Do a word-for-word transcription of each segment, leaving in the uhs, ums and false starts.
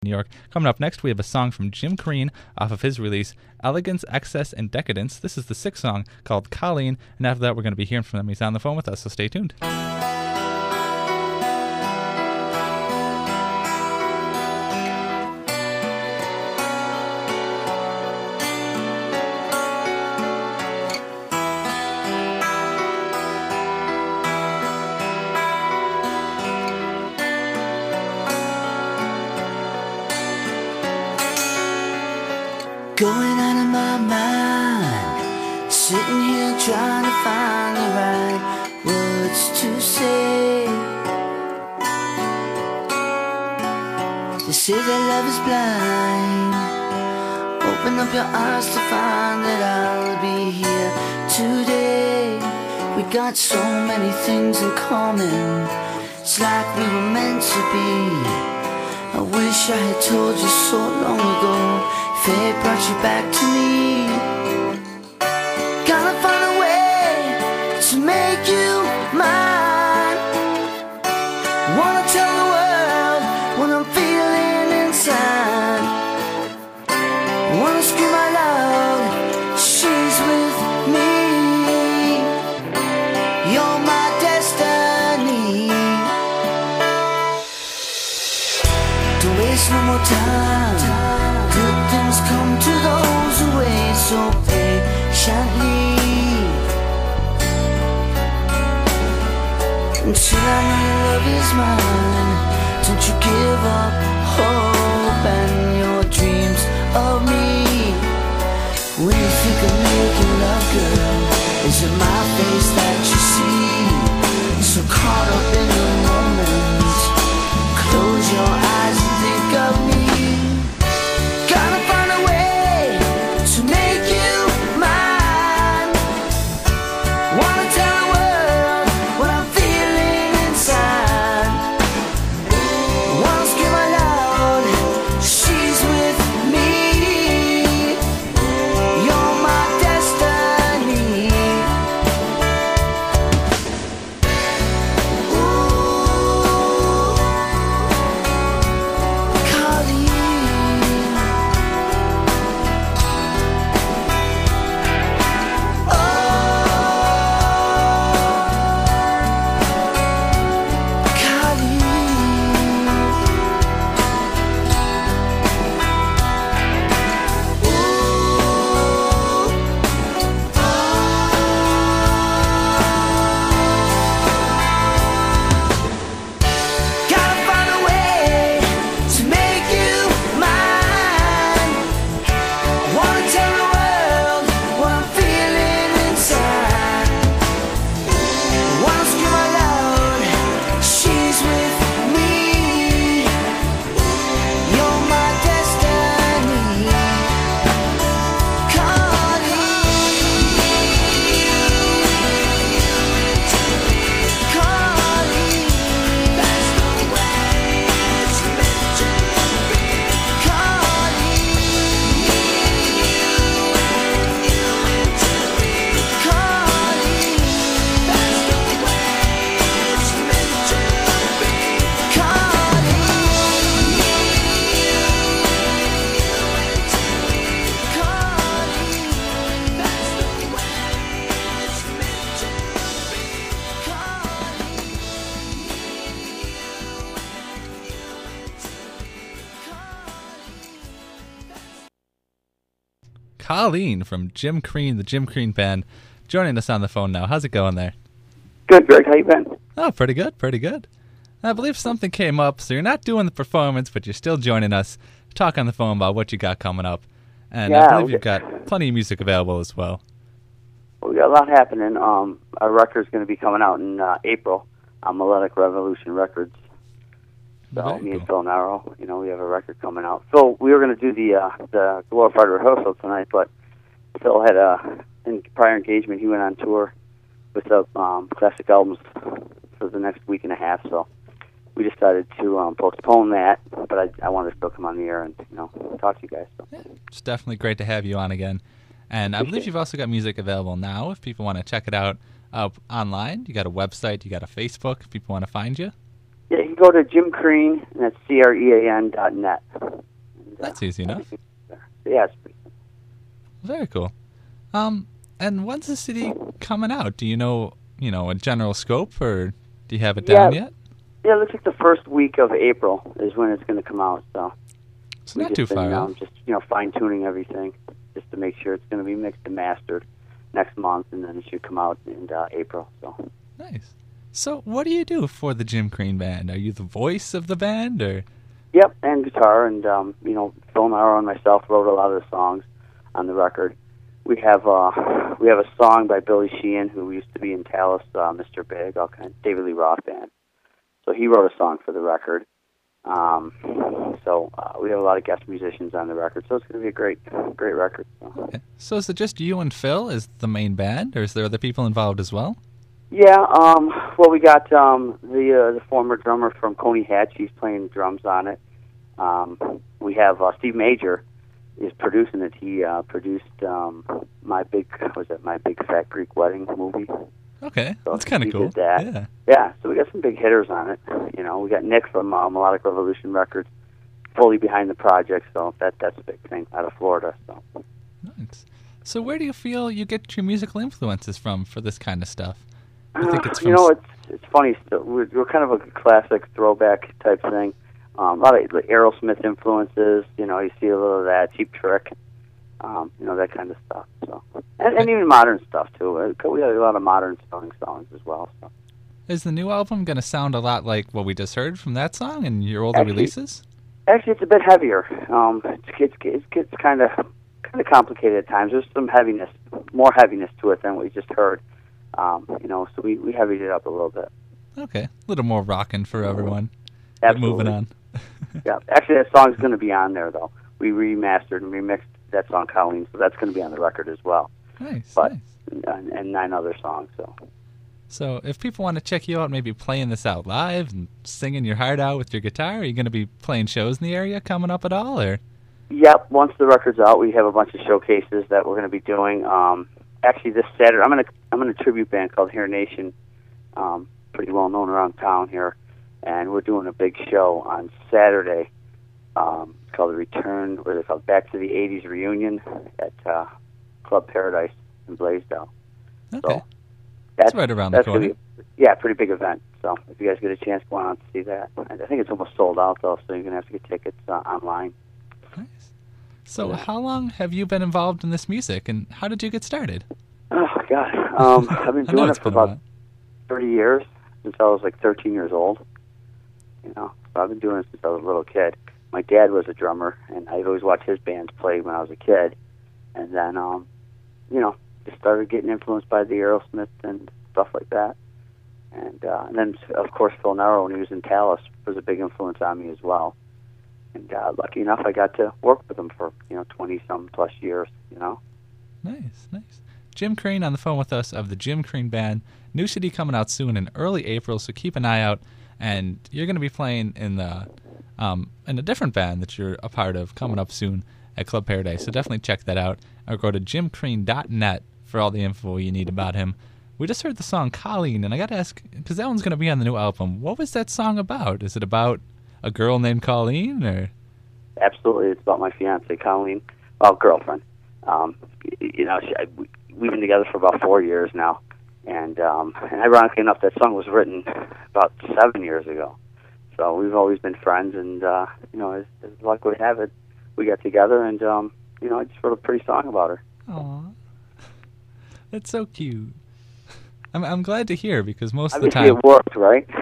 New York. Coming up next, we have a song from Jim Crean off of his release, Elegance, Excess, and Decadence. This is the sixth song called Colleen, and after that, we're going to be hearing from him. He's on the phone with us, so stay tuned. Going out of my mind, sitting here trying to find the right words to say. They say that love is blind. Open up your eyes to find that I'll be here today. We got so many things in common, it's like we were meant to be. I wish I had told you so long ago. Fate brought you back to me. Gotta find a way to make you mine. Wanna tell the world what I'm feeling inside. Wanna scream out loud, she's with me. You're my destiny. Don't waste no more time. Good things come to those who wait so patiently. Until I know your love is mine, don't you give up hope and your dreams of me. When you think of making love, girl, is it my face that you see? So caught up in the moment, close your eyes and think of me. Gotta find a way to make you mine. Wanna tell the world what I'm feeling inside. Wanna scream out loud, she's with me. You're my destiny. Ooh, Colleen. Colleen from Jim Crean, the Jim Crean Band, joining us on the phone now. How's it going there? Good, Greg. How you been? Oh, pretty good, pretty good. I believe something came up, so you're not doing the performance, but you're still joining us to talk on the phone about what you got coming up. And yeah, I believe you've got plenty of music available as well. Well, we got a lot happening. Um, our record's going to be coming out in uh, April on Melodic Revolution Records. So Very me cool. and Phil Narrow, you know, we have a record coming out. So we were going to do the uh, the glorified rehearsal tonight, but Phil had a in prior engagement. He went on tour with the um, classic albums for the next week and a half. So we decided to um, postpone that. But I, I wanted to still come on the air and you know talk to you guys. So. Yeah, it's definitely great to have you on again. And I believe you've also got music available now. If people want to check it out uh, online, you got a website, you got a Facebook. If people want to find you. Yeah, you can go to Jim Crean, and that's C R E A N dot net. And, uh, That's easy enough. Yeah, it's pretty simple. Very cool. Um, and when's the C D coming out? Do you know, you know, a general scope, or do you have it down Yeah. yet? Yeah, it looks like the first week of April is when it's going to come out. So It's we've not just too far been, out. um, just you know fine tuning everything, just to make sure it's going to be mixed and mastered next month, and then it should come out in uh, April. So Nice. So, what do you do for the Jim Crean Band? Are you the voice of the band, or? yep, and guitar, and um, you know Phil Naro and myself wrote a lot of the songs on the record. We have uh, we have a song by Billy Sheehan, who used to be in Tallis, uh, Mister Big, all kind of David Lee Roth band. So he wrote a song for the record. Um, so uh, we have a lot of guest musicians on the record. So it's going to be a great, great record. So. Okay. So, is it just you and Phil as the main band, or is there other people involved as well? Yeah. Um, well, we got um, the uh, the former drummer from Coney Hatch. He's playing drums on it. Um, we have uh, Steve Major is producing it. He uh, produced um, my big was it my big fat Greek wedding movie. Okay, So that's kind of he cool. did that. Yeah. Yeah, so we got some big hitters on it. You know, we got Nick from uh, Melodic Revolution Records fully behind the project, so that that's a big thing out of Florida. So Nice. So, where do you feel you get your musical influences from for this kind of stuff? You think it's Uh, from you know, s- it's it's funny. Still, we're, we're kind of a classic throwback type thing. Um, a lot of like, Aerosmith influences. You know, you see a little of that, Cheap Trick. Um, you know, that kind of stuff. So, and, and even modern stuff too. Uh, We have a lot of modern sounding songs as well. So. Is the new album going to sound a lot like what we just heard from that song and your older Actually- releases? Actually, it's a bit heavier. Um, it's it's it's, it's kind of kind of complicated at times. There's some heaviness, more heaviness to it than what we just heard. Um, you know, so we we heavied it up a little bit. Okay, a little more rocking for everyone. Get Absolutely. moving on. Yeah. Actually, that song's going to be on there though. We remastered and remixed that song, Colleen, so that's going to be on the record as well. Nice, But nice. and, and nine other songs. So So, if people want to check you out, maybe playing this out live and singing your heart out with your guitar, are you going to be playing shows in the area coming up at all, or? yep. Once the record's out, we have a bunch of showcases that we're going to be doing. Um, actually, this Saturday, I'm in a I'm in a tribute band called Hair Nation, um, pretty well known around town here, and we're doing a big show on Saturday. Um, it's called the Return, or it's called Back to the eighties Reunion at uh, Club Paradise in Blaisdell. Okay. So That's right around the that's gonna corner. be, yeah, pretty big event. So if you guys get a chance, go on out to see that. And I think it's almost sold out though, so you're gonna have to get tickets uh, online. Nice. So, how long have you been involved in this music, and how did you get started? Oh God, um, I've been I know doing it it's for been a about while. thirty years since I was like thirteen years old. You know, so I've been doing it since I was a little kid. My dad was a drummer, and I'd always watch his bands play when I was a kid. And then, um, you know, just started getting influenced by the Aerosmith and stuff like that. And, uh, and then, of course, Phil Naro, when he was in Tallis, was a big influence on me as well. And uh, lucky enough, I got to work with him for, you know, twenty-some plus years, you know. Nice, nice. Jim Crean on the phone with us of the Jim Crean Band. New C D coming out soon in early April, so keep an eye out. And you're going to be playing in the um, in a different band that you're a part of coming up soon at Club Paradise. So definitely check that out. Or go to jim crean dot net for all the info you need about him. We just heard the song Colleen, and I got to ask, because that one's going to be on the new album, what was that song about? Is it about a girl named Colleen, or? Absolutely, it's about my fiance, Colleen, well, girlfriend. Um, you know, she, I, we, we've been together for about four years now, and um, and ironically enough, that song was written about seven years ago. So we've always been friends, and uh, you know, as, as luck would have it, we got together, and um, you know, I just wrote a pretty song about her. Aw, that's so cute. I'm I'm glad to hear, because most of the Obviously, time it worked,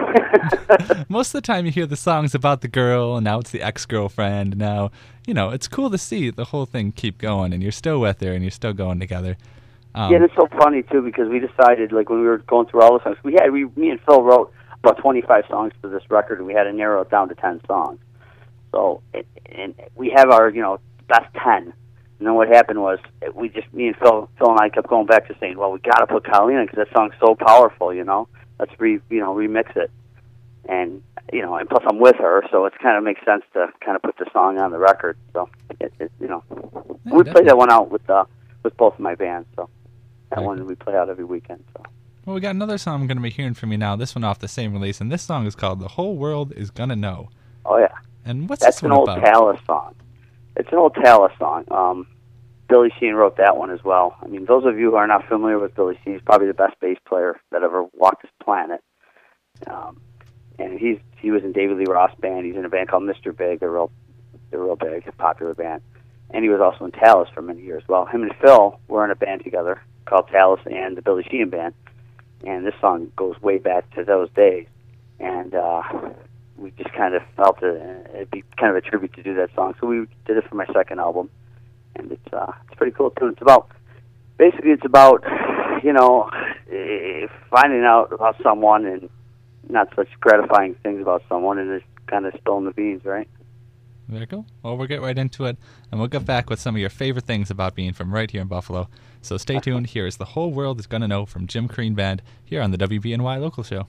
right? most of the time you hear the songs about the girl, and now it's the ex-girlfriend. Now, you know, it's cool to see the whole thing keep going, and you're still with her, and you're still going together. Um, Yeah, and it's so funny too, because we decided, like, when we were going through all the songs, we had we me and Phil wrote about twenty-five songs for this record, and we had to narrow it down to ten songs. So, it, and we have our, you know, best ten. And then what happened was, we just, me and Phil, Phil and I kept going back to saying, well, we got to put Colleen in because that song's so powerful, you know. Let's re, you know, remix it. And, you know, and plus I'm with her, so it kind of makes sense to kind of put the song on the record. So, it, it, you know, Yeah, we definitely. played that one out with uh, with both of my bands. So that Very one cool. we play out every weekend. So. Well, we got another song I'm going to be hearing from you now. This one off the same release, and this song is called "The Whole World Is Gonna Know." Oh yeah. And what's That's this an one old about? Talas song. It's an old Talas song. Um, Billy Sheehan wrote that one as well. I mean, those of you who are not familiar with Billy Sheehan, he's probably the best bass player that ever walked this planet. Um, and he's he was in David Lee Roth band. He's in a band called Mister Big, a real, a real big, a popular band. And he was also in Talas for many years. Well, him and Phil were in a band together called Talas and the Billy Sheehan Band. And this song goes way back to those days. And uh, we just kind of felt it, it'd be kind of a tribute to do that song. So we did it for my second album. And it's uh, it's pretty cool too. It's about, basically it's about, you know, eh, finding out about someone and not such gratifying things about someone and just kind of spilling the beans, right? Very cool. Well, we'll get right into it, and we'll get back with some of your favorite things about being from right here in Buffalo. So stay tuned. Here is The Whole World Is Gonna Know from Jim Crean Band here on the W B N Y Local Show.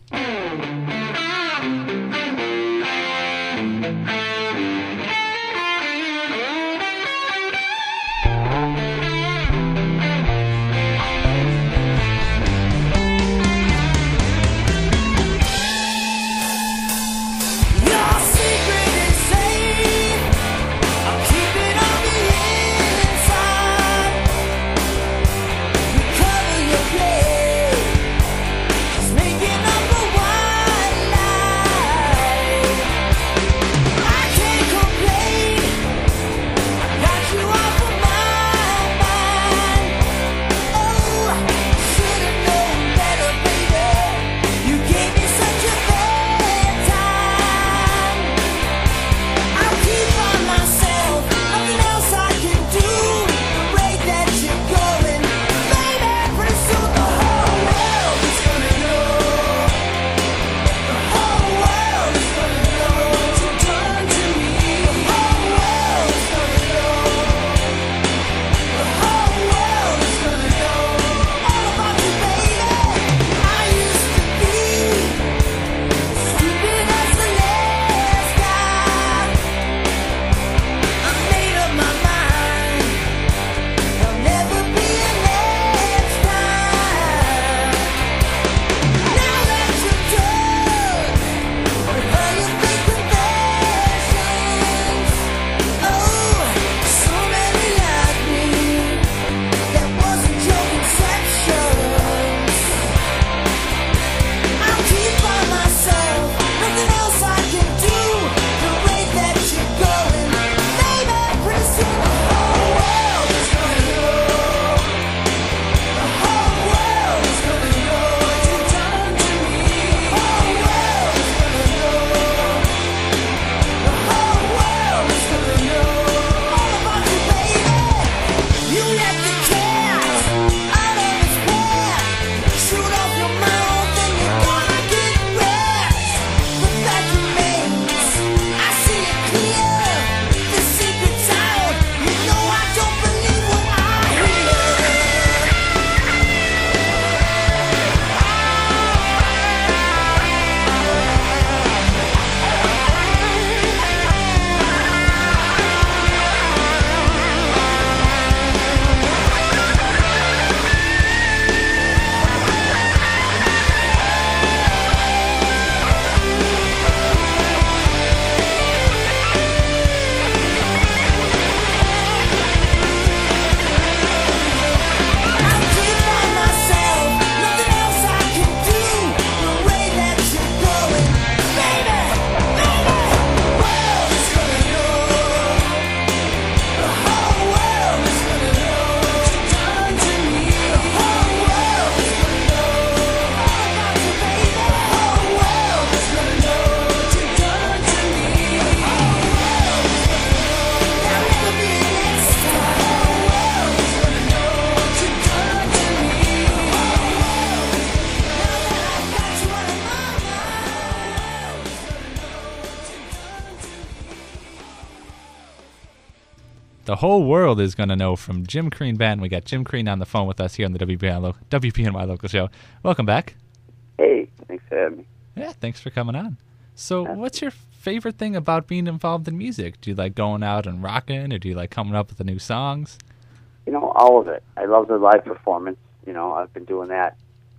The Whole World Is Gonna Know from Jim Crean Band. We got Jim Crean on the phone with us here on the W B N Y, W B N Y Local Show. Welcome back. Hey, thanks for having me. Yeah, thanks for coming on. So Yeah. what's your favorite thing about being involved in music? Do you like going out and rocking, or do you like coming up with the new songs? You know, all of it. I love the live performance. You know, I've been doing that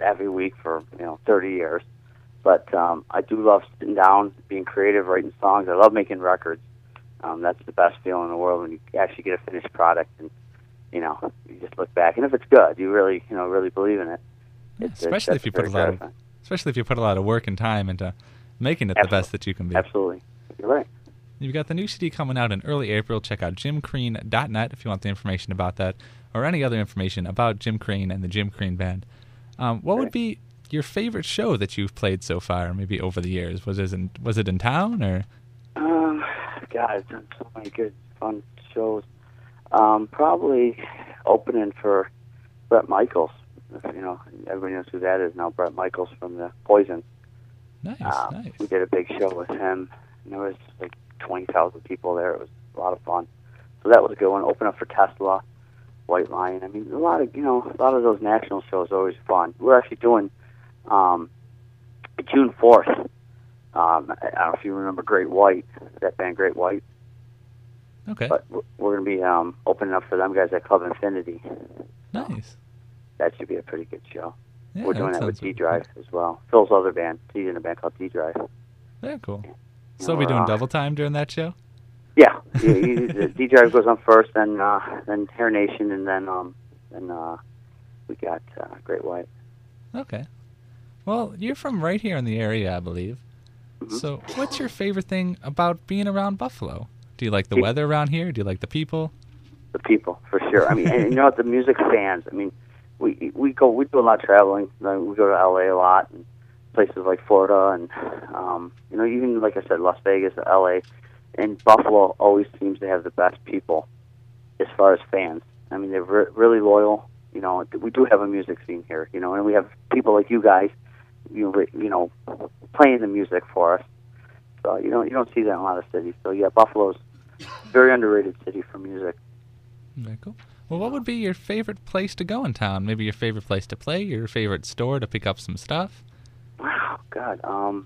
every week for you know thirty years. But um, I do love sitting down, being creative, writing songs. I love making records. Um, that's the best feeling in the world when you actually get a finished product and you know you just look back. And if it's good, you really you know really believe in it. Yeah, It's- especially it's- if you that's put a very lot of, gratifying. especially if you put a lot of work and time into making it the Absolutely. best that you can be. Absolutely, you're right. You've got the new C D coming out in early April. Check out jim crean dot net if you want the information about that or any other information about Jim Crean and the Jim Crean Band. Um, what would be your favorite show that you've played so far, maybe over the years? Was it in, was it in town or? Um, God, I've done so many good, fun shows. Um, probably opening for Bret Michaels. You know, everybody knows who that is now. Bret Michaels from the Poison. Nice, Um, nice. We did a big show with him. And there was like twenty thousand people there. It was a lot of fun. So that was a good one. Open up for Tesla, White Lion. I mean, a lot of you know, a lot of those national shows are always fun. We're actually doing um, June fourth. Um, I don't know if you remember Great White, that band Great White. Okay, But we're- we're going to be um, opening up for them guys at Club Infinity. nice. That should be a pretty good show. Yeah, we're doing that, with sounds D Drive as well. Phil's other band. He's in a band called D Drive. Very cool. You So know, we doing uh, double time during that show? Yeah, he, he, the D Drive goes on first, then uh, then Hair Nation, and then um, then uh, we got uh, Great White. Okay. Well, you're from right here in the area, I believe. Mhm. So what's your favorite thing about being around Buffalo? Do you like the Pe- weather around here? Do you like the people? The people, for sure. I mean, and you know what? The music fans. I mean, we we go we do a lot of traveling. Like, we go to L A a lot and places like Florida, and um, you know, even like I said, Las Vegas, L A, and Buffalo always seems to have the best people as far as fans. I mean, they're re- really loyal. You know, we do have a music scene here. You know, and we have people like you guys. You know, you know, playing the music for us. So you don't you don't see that in a lot of cities. So yeah, Buffalo's a very underrated city for music. Very cool. Well, what would be your favorite place to go in town? Maybe your favorite place to play, your favorite store to pick up some stuff? Wow, God. Um,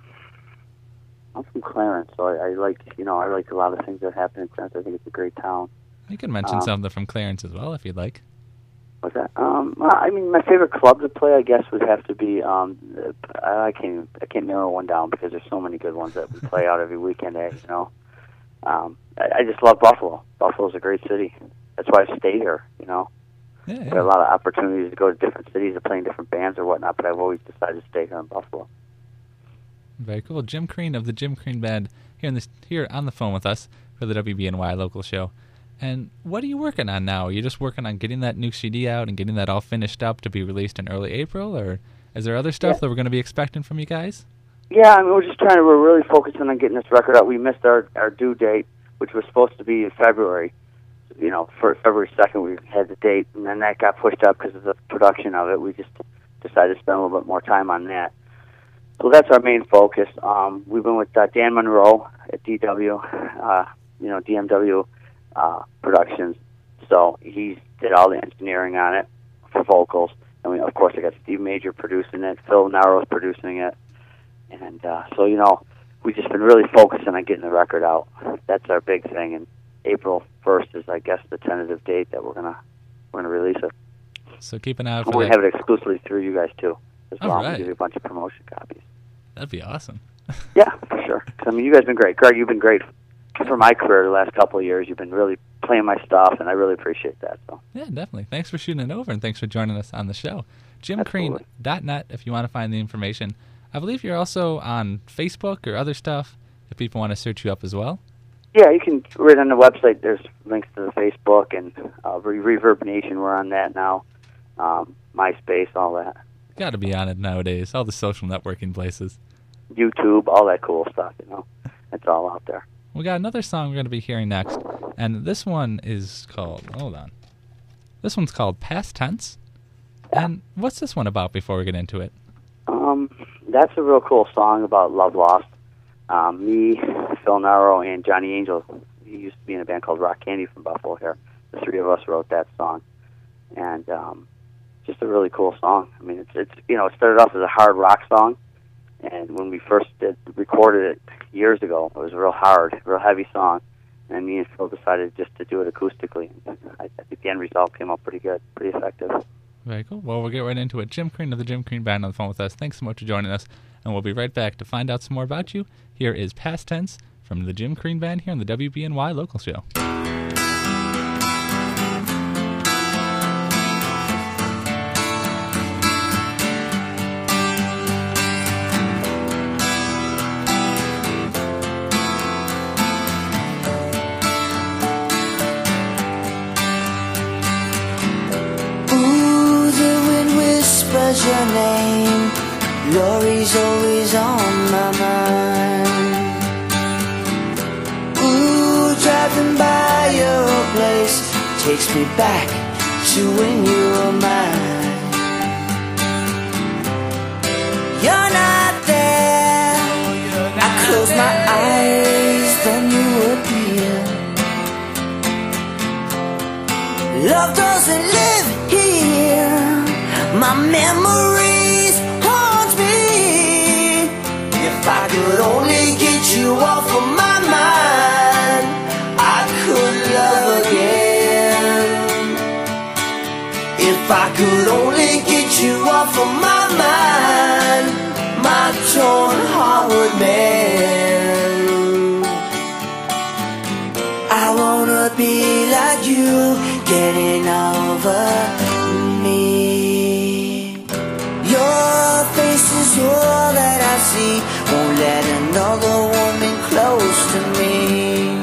I'm from Clarence, so I, I like you know I like a lot of things that happen in Clarence. I think it's a great town. You can mention Um, something from Clarence as well if you'd like. What's that? Um, well, I mean, my favorite club to play, I guess, would have to be. Um, I I can't even, I can't narrow one down because there's so many good ones that we play out every weekend. Eh, you know, um, I, I just love Buffalo. Buffalo's a great city. That's why I stay here. You know, Yeah, I yeah. got a lot of opportunities to go to different cities and play in different bands or whatnot, but I've always decided to stay here in Buffalo. Very cool. Jim Crean of the Jim Crean Band here in this here on the phone with us for the W B N Y local show. And what are you working on now? Are you just working on getting that new C D out and getting that all finished up to be released in early April, or is there other stuff Yeah. that we're going to be expecting from you guys? Yeah, I mean, we're just trying to, we're really focusing on getting this record out. We missed our, our due date, which was supposed to be in February. You know, for February second, we had the date, and then that got pushed up because of the production of it. We just decided to spend a little bit more time on that. So that's our main focus. Um, we've been with uh, Dan Monroe at D W, uh, you know, D M W uh, Productions. So he did all the engineering on it for vocals. And we, of course, I got Steve Major producing it, Phil Narrows producing it. And uh, so, you know, we've just been really focusing on getting the record out. That's our big thing. And April first is, I guess, the tentative date that we're gonna we're gonna release it. So keep an eye out And for we're that. gonna have it exclusively through you guys too, as All well. right. We'll give you a bunch of promotion copies. That'd be awesome. Yeah, for sure. 'Cause, I mean, you guys have been great. Greg, you've been great for my career the last couple of years. You've been really playing my stuff, and I really appreciate that. So Yeah, definitely. Thanks for shooting it over, and thanks for joining us on the show. jim crean dot net if you want to find the information. I believe you're also on Facebook or other stuff if people want to search you up as well. yeah, you can read on the website. There's links to the Facebook and uh, Re- Reverb Nation. We're on that now. Um, MySpace, all that. Got to be on it nowadays. All the social networking places. YouTube, all that cool stuff. You know, it's all out there. We got another song we're going to be hearing next, and this one is called, hold on. This one's called Past Tense. And what's this one about before we get into it? Um, that's a real cool song about love lost. Um, me, Phil Narrow, and Johnny Angel. He used to be in a band called Rock Candy from Buffalo here. The three of us wrote that song, and um, just a really cool song. I mean, it's it's you know it started off as a hard rock song, and when we first did, recorded it years ago, it was a real hard, real heavy song. And me and Phil decided just to do it acoustically. I, I think the end result came out pretty good, pretty effective. Very cool. Well, we'll get right into it. Jim Crean of the Jim Crean Band on the phone with us. Thanks so much for joining us, and we'll be right back to find out some more about you. Here is Past Tense from the Jim Crean Band here on the W B N Y Local Show. Your name, Lori's always on my mind. Ooh, driving by your place takes me back to when you were mine. You're not there. I close my eyes, then you appear. Love doesn't live here. My memories haunt me. If I could only get you off of my mind, I could love again. If I could only get you off of my mind, my torn heart would mend. I wanna be like you, getting over me. Your face is all that I see. Won't let another woman close to me.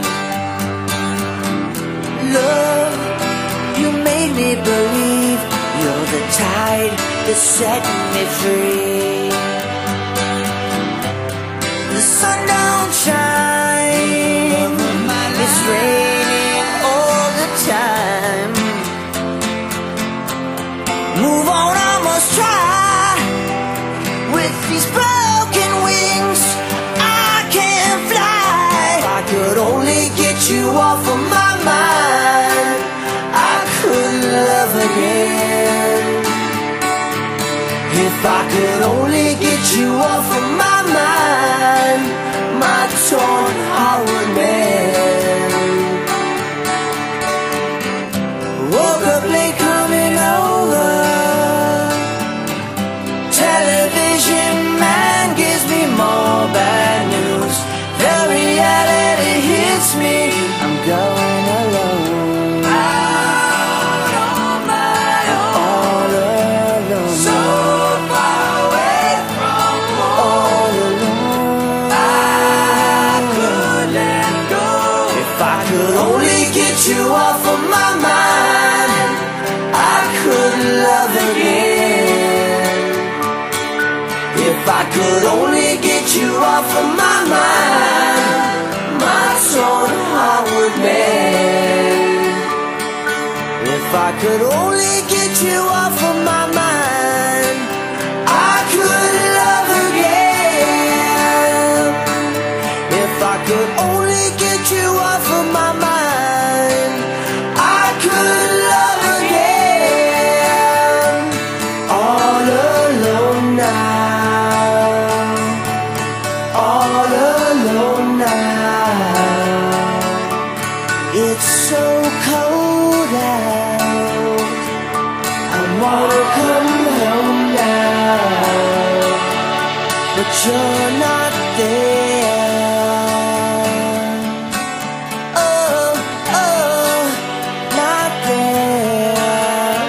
Love, you made me believe you're the tide that set me free. The sun don't shine, it's raining all the time. Move on, I must try. With these broken wings, I can't fly. If I could only get you off of my mind, I could love again. If I could only get you off of my mind, my torn heart would mend. Woke up late coming over. Television man gives me more bad news. The reality hits me. I'm going alone. Out on my own. All alone. So far away from home. All alone. I could let go. If I could only get you off of my mind, I could love again. If I could only get you off of my mind, my torn heart would mend. If I could only get you off of my mind, I could love again. If I could only get you off of my mind, I could love again. All alone now. It's so cold out. I wanna come home now, but you're not there. Oh, oh, not there.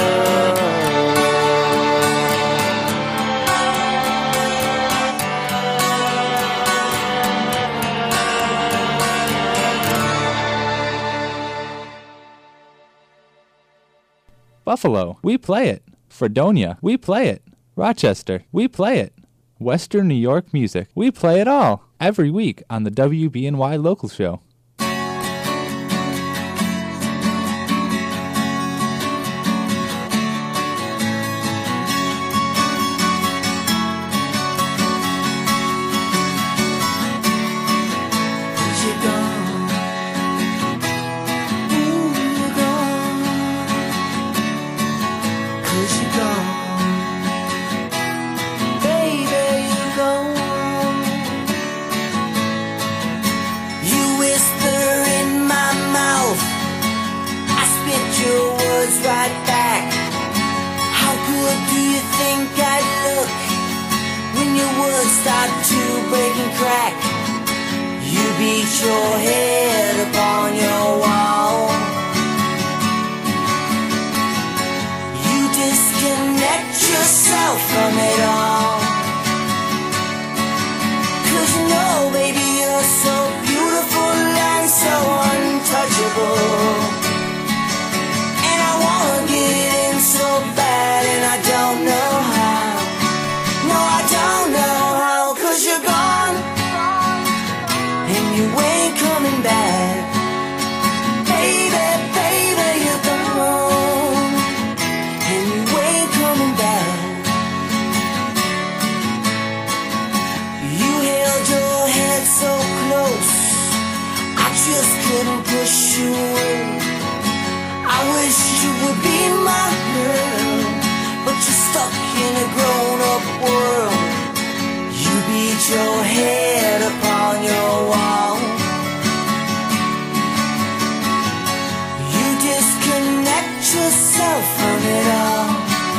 Buffalo, we play it. Fredonia, we play it. Rochester, we play it. Western New York music, we play it all. Every week on the W B N Y Local Show. Baby, you gone. You wish start to break and crack. You beat your head upon your wall. You disconnect yourself from it all. 'Cause you know, baby, you're so beautiful and so untouchable. And I wanna get in so bad, and I don't know how. No, I don't know how, 'cause you're gone, and you ain't coming back. Baby, baby, you're gone, and you ain't coming back. You held your head so close, I just couldn't push you away. I wish you would be my girl, but you're stuck in a grown-up world. You beat your head upon your wall. You disconnect yourself from it all.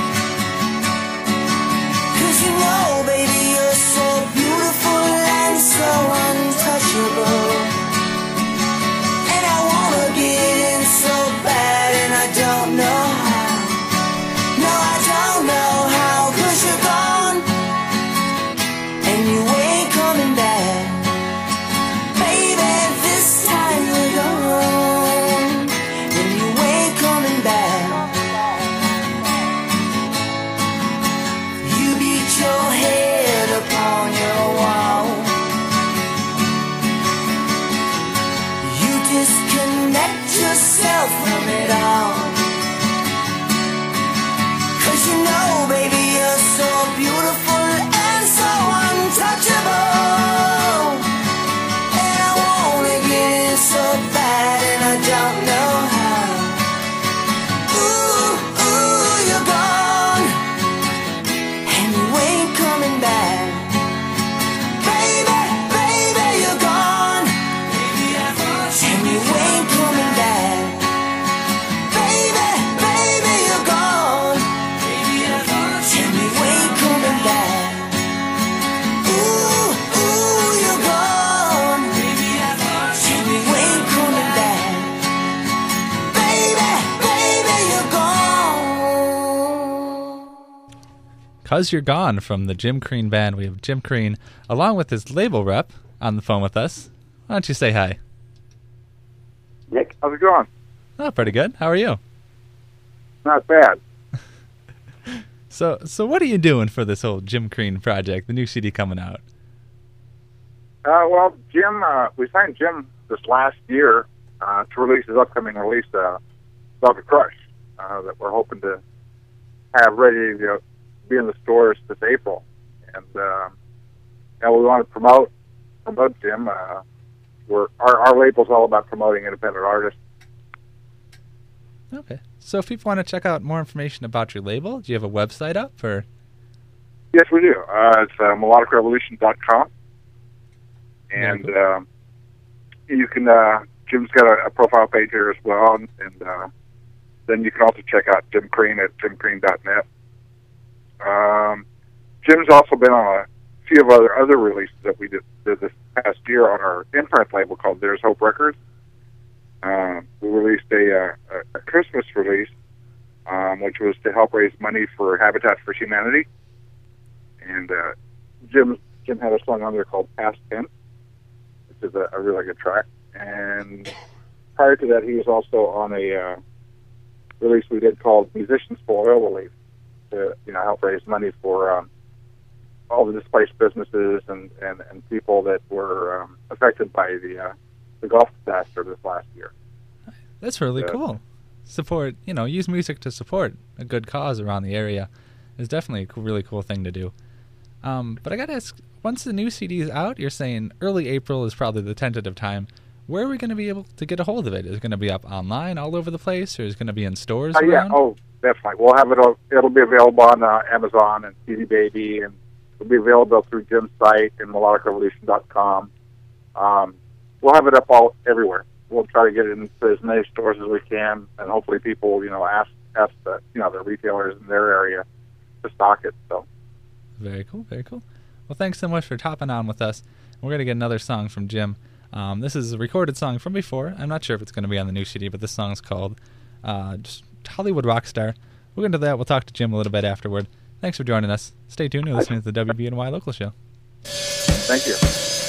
'Cause you know, baby, you're so beautiful and so untouchable. And I wanna get in so bad, and I don't know how. No, I don't know how, 'cause you're gone, and you ain't coming back. Baby, this time you're gone, and you ain't coming back. You beat your head upon your wall. You disconnect yourself from it all. 'Cause you know, baby, you're so beautiful and so untouchable. And I wanna get in so bad, and I don't know how. Ooh, ooh, you're gone, and you ain't coming back. Baby, baby, you're gone, and you ain't coming back. Baby, baby, you're gone, and you ain't coming back. Ooh, ooh, you're gone, and you ain't coming back. Baby, baby, you're gone. 'Cause You're Gone from the Jim Crean Band. We have Jim Crean, along with his label rep, on the phone with us. Why don't you say hi? Nick, how's it going? Oh, pretty good. How are you? Not bad. So, so what are you doing for this whole Jim Crean project, the new C D coming out? Uh, well, Jim, uh, we signed Jim this last year uh, to release his upcoming release, uh, Velvet Crush, uh, that we're hoping to have ready to be in the stores this April. And uh, now we want to promote promote Jim. Uh, we're our, our label's all about promoting independent artists. Okay. So if people want to check out more information about your label, do you have a website up? Or Yes, we do. Uh, it's uh, melodic revolution dot com. And um, you can, uh, Jim's got a, a profile page here as well. And, and uh, then you can also check out Jim Crean at jim crean dot net. Um, Jim's also been on a few of other, other releases that we did, did this past year on our imprint label called There's Hope Records. Uh, we released a, uh, a Christmas release, um, which was to help raise money for Habitat for Humanity. And uh, Jim Jim had a song on there called Past Tense, which is a, a really good track. And prior to that, he was also on a uh, release we did called Musicians for Oil Relief, to you know help raise money for um, all the displaced businesses and, and, and people that were um, affected by the uh, the Gulf disaster this last year. That's really Yeah. cool. Support, you know, use music to support a good cause around the area is definitely a cool, really cool thing to do. Um, but I got to ask, once the new C D is out, you're saying early April is probably the tentative time. Where are we going to be able to get a hold of it? Is it going to be up online all over the place, or is it going to be in stores Uh, yeah, around? oh, definitely. We'll have it. All, it'll be available on uh, Amazon and C D Baby, and it'll be available through Jim's site and melodic revolution dot com. Um, we'll have it up all everywhere. We'll try to get it into as many stores as we can, and hopefully people, you know, ask ask the you know the retailers in their area to stock it. So Very cool, very cool. Well, thanks so much for topping on with us. We're going to get another song from Jim. Um, this is a recorded song from before. I'm not sure if it's going to be on the new C D, but this song's called uh, just Hollywood Rockstar. We'll get into that. We'll talk to Jim a little bit afterward. Thanks for joining us. Stay tuned. You're listening to the W B N Y Local Show. Thank you.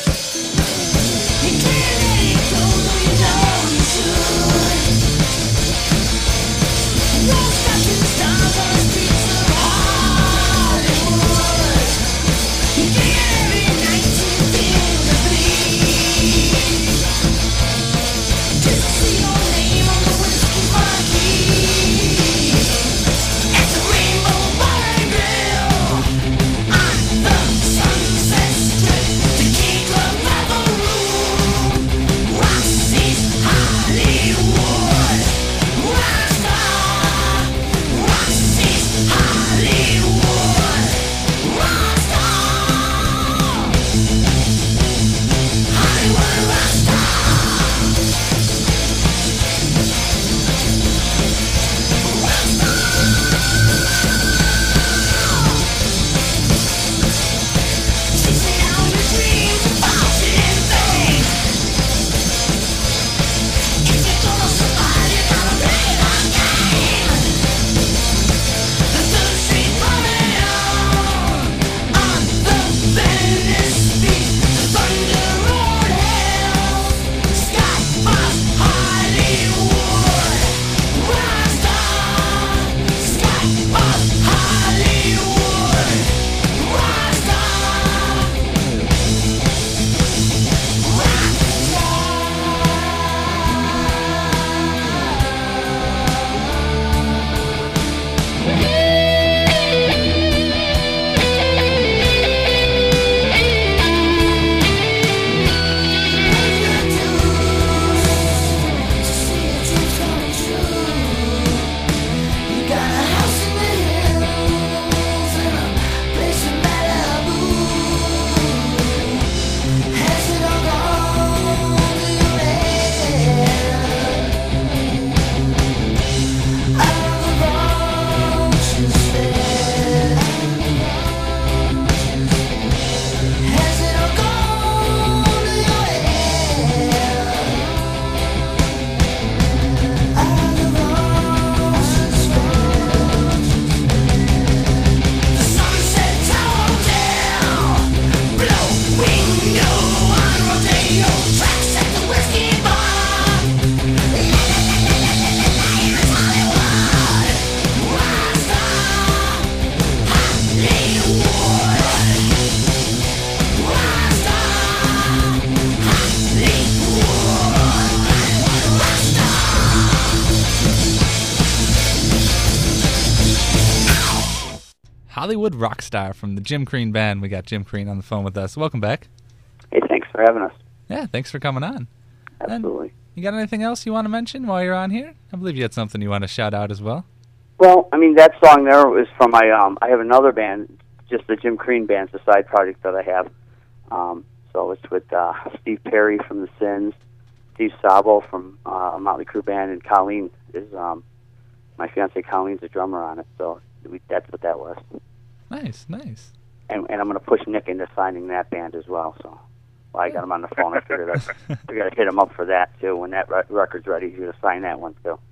Hollywood Rockstar from the Jim Crean Band. We got Jim Crean on the phone with us. Welcome back. Hey, thanks for having us. Yeah, thanks for coming on. Absolutely. And you got anything else you want to mention while you're on here? I believe you had something you want to shout out as well. Well, I mean, that song there was from my, um, I have another band, just the Jim Crean Band's a side project that I have. Um, so it's with uh, Steve Perry from The Sins, Steve Sabo from uh, Motley Crue Band, and Colleen is, um, my fiance Colleen's a drummer on it, so we, that's what that was. Nice, nice. And, and I'm going to push Nick into signing that band as well, so while I got him on the phone, I figured I, I got to hit him up for that, too. When that re- record's ready, he's going to sign that one, too.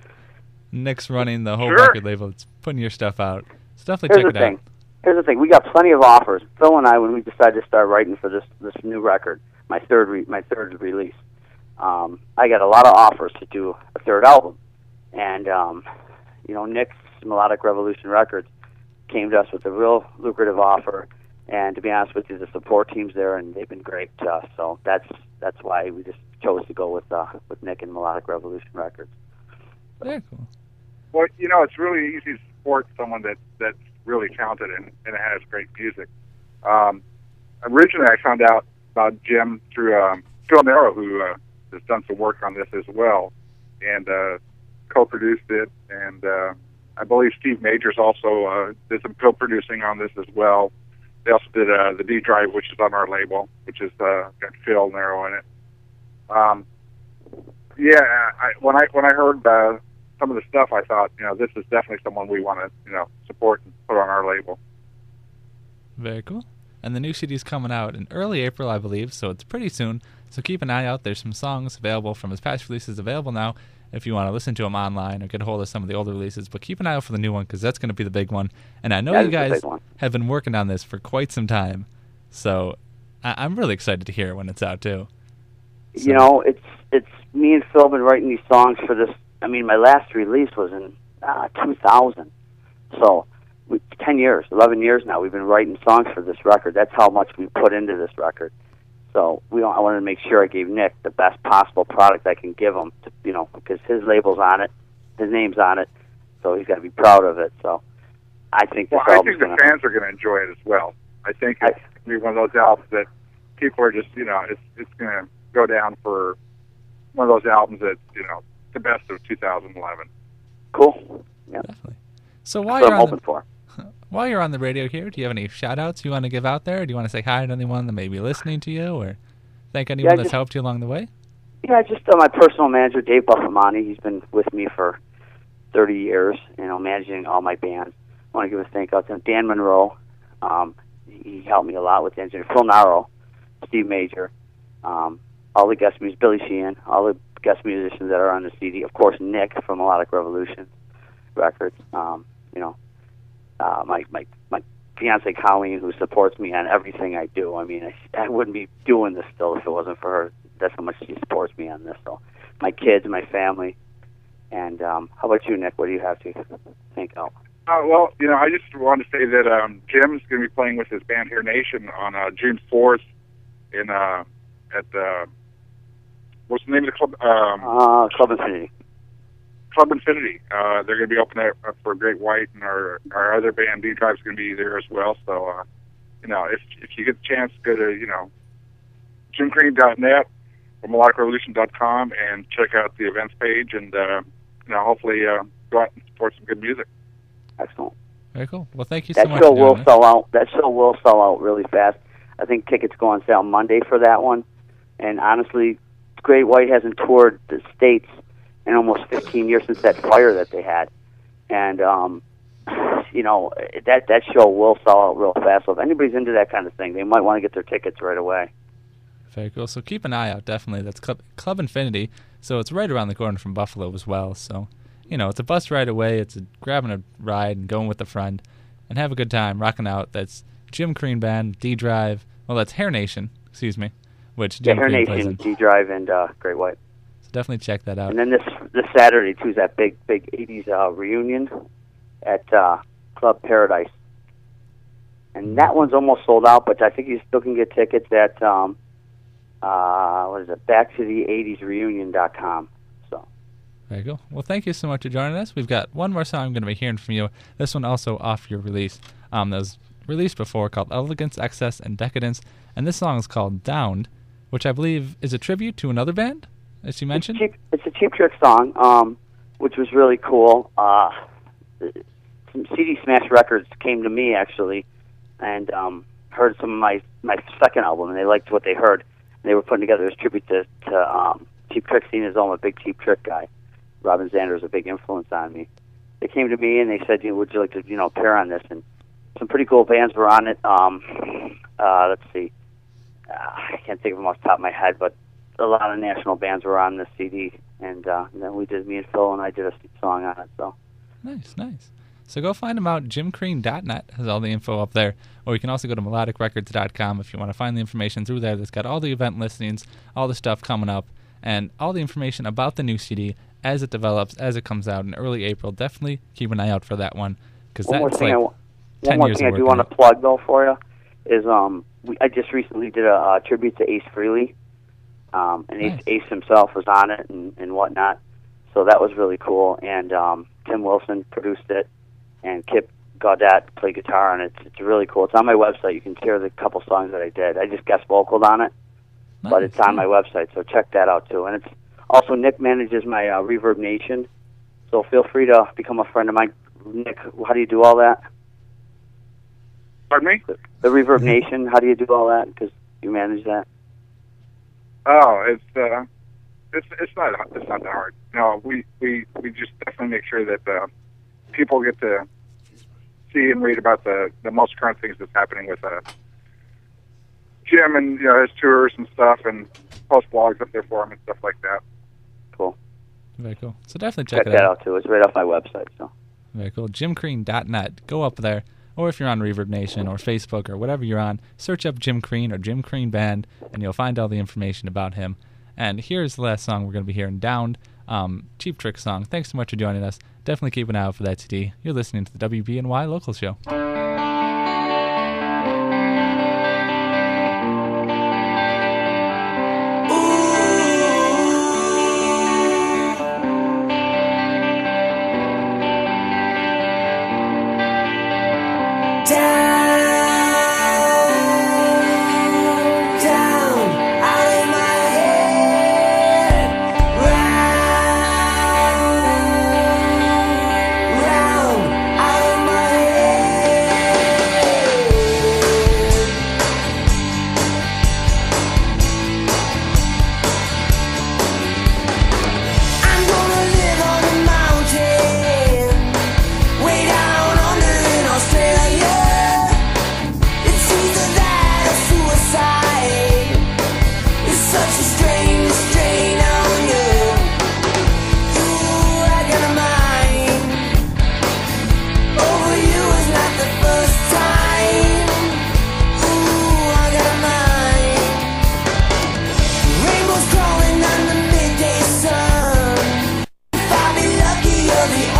Nick's running the whole Sure. record label. It's putting your stuff out. So definitely Here's check the it thing. out. Here's the thing. We got plenty of offers. Phil and I, when we decided to start writing for this this new record, my third re- my third release, um, I got a lot of offers to do a third album. And, um, you know, Nick's Melodic Revolution Records came to us with a real lucrative offer. And to be honest with you, the support team's there, and they've been great to us. So that's that's why we just chose to go with uh, with Nick and Melodic Revolution Records. Very cool. Well, you know, it's really easy to support someone that that's really talented and, and has great music. Um, originally, I found out about Jim through um, Phil Nero, who uh, has done some work on this as well, and uh, co-produced it. And uh, I believe Steve Majors also uh, did some co-producing on this as well. They also did uh, the D Drive, which is on our label, which is uh, got Phil Nero in it. Um, yeah, I, when I when I heard uh, some of the stuff, I thought, you know, this is definitely someone we want to, you know, support and put on our label. Very cool. and the new C D's coming out in early April, I believe, so it's pretty soon. So keep an eye out. There's some songs available from his past releases available now if you want to listen to them online or get a hold of some of the older releases. But keep an eye out for the new one because that's going to be the big one. And I know That you is the guys big one. have been working on this for quite some time, so I- I'm really excited to hear it when it's out too. So- You know, it's it's me and Phil been writing these songs for this. I mean, my last release was in uh, two thousand, so we, ten years, eleven years now. We've been writing songs for this record. That's how much we put into this record. So we don't, I wanted to make sure I gave Nick the best possible product I can give him, to, you know, because his label's on it, his name's on it, so he's got to be proud of it. So I think this Well, I album's think the gonna, fans are going to enjoy it as well. I think it's going to be one of those albums that people are just, you know, it's it's going to go down for one of those albums that, you know, the best of two thousand eleven. cool. Yeah, Definitely. So while that's what you're I'm on hoping the, for. while you're on the radio here, do you have any shout-outs you want to give out there? Do you want to say hi to anyone that may be listening to you or thank anyone Yeah, that's just- helped you along the way? Yeah, just uh, my personal manager, Dave Buffamani. He's been with me for thirty years, you know, managing all my bands. I want to give a thank out to Dan Monroe. Um, he helped me a lot with the engineer. Phil Naro, Steve Major, um, all the guest musicians, Billy Sheehan, all the guest musicians that are on the C D. Of course, Nick from Melodic Revolution Records. Um, you know, uh, my my my fiance Colleen, who supports me on everything I do. I mean, I, I wouldn't be doing this still if it wasn't for her. That's how much she supports me on this. So, my kids, my family, and um, how about you, Nick? What do you have to think of? Uh, well, you know, I just want to say that um, Jim's going to be playing with his band Hair Nation on uh, June fourth in uh, at the what's the name of the club? Um, Uh, Club Infinity. Club Infinity. Uh, they're going to be opening up for Great White, and our our other band D Drive's going to be there as well. So, uh, you know, if if you get the chance, go to you know jim crane dot net or melodic revolution dot com and check out the events page, and uh, you know, hopefully uh, go out and support some good music. Excellent. Very cool. Well, thank you That so much show for doing will this. sell out. That show will sell out really fast. I think tickets go on sale Monday for that one. And honestly, Great White hasn't toured the States in almost fifteen years since that fire that they had. And, um, you know, that that show will sell out real fast. So if anybody's into that kind of thing, they might want to get their tickets right away. Very cool. So keep an eye out, definitely. That's Club, Club Infinity. So it's right around the corner from Buffalo as well. So, you know, it's a bus ride away. It's a, grabbing a ride and going with a friend and have a good time, rocking out. That's Jim Creen Band, D Drive. Well, that's Hair Nation, excuse me, which Yeah, Jim Hair Creen plays Nation, in. D Drive, and uh, Great White. So definitely check that out. And then this this Saturday, too, is that big, big eighties uh, reunion at uh, Club Paradise. And that one's almost sold out, but I think you still can get tickets at, um, uh, what is it, back to the eighties reunion dot com. So, Very cool. Well, thank you so much for joining us. We've got one more song I'm going to be hearing from you. This one also off your release. Um, that was released before, called Elegance, Excess, and Decadence. And this song is called Downed, which I believe is a tribute to another band, as you mentioned. It's, cheap, it's a Cheap Trick song, um, which was really cool. Uh, some C D Smash Records came to me, actually, and um, heard some of my, my second album, and they liked what they heard. And they were putting together this tribute to, to um, Cheap Trick, seeing as I'm a big Cheap Trick guy. Robin Zander is a big influence on me. They came to me, and they said, you know, would you like to, you know, pair on this? And some pretty cool bands were on it. Um, uh, let's see. Uh, I can't think of them off the top of my head, but a lot of national bands were on this C D, and, uh, and then we did, me and Phil and I did a song on it. So Nice, nice. So go find them out. jim creen dot net has all the info up there. Or you can also go to melodic records dot com if you want to find the information through there. That's got all the event listings, all the stuff coming up, and all the information about the new C D as it develops, as it comes out in early April. Definitely keep an eye out for that one. Because one more that's thing, like I, wa- ten one more years thing of I do work want on to it. plug though for you is um, we, I just recently did a uh, tribute to Ace Frehley, um, and Ace, Nice. Ace himself was on it and, and whatnot. So that was really cool. And um, Tim Wilson produced it, and Kip Gaudet played guitar on it. It's, it's really cool. It's on my website. You can hear the couple songs that I did. I just guest vocaled on it, but Nice, it's on yeah. my website, so check that out too. And it's also Nick manages my uh, Reverb Nation, so feel free to become a friend of mine. Nick, how do you do all that? Pardon me? The Reverb Nation, how do you do all that? Because you manage that. Oh, it's uh, it's it's not it's not that hard. No, we we we just definitely make sure that uh, people get to see and read about the the most current things that's happening with uh Jim and you know his tours and stuff, and post blogs up there for him and stuff like that. Cool. Very cool. So definitely check, Check it that out. out too. It's right off my website. So. Very cool. jim crean dot net. Go up there. Or if you're on Reverb Nation or Facebook or whatever you're on, search up Jim Crean or Jim Crean Band, and you'll find all the information about him. And here's the last song we're going to be hearing, Downed, um, Cheap Trick song. Thanks so much for joining us. Definitely keep an eye out for that C D. You're listening to the W B N Y Local Show. You're the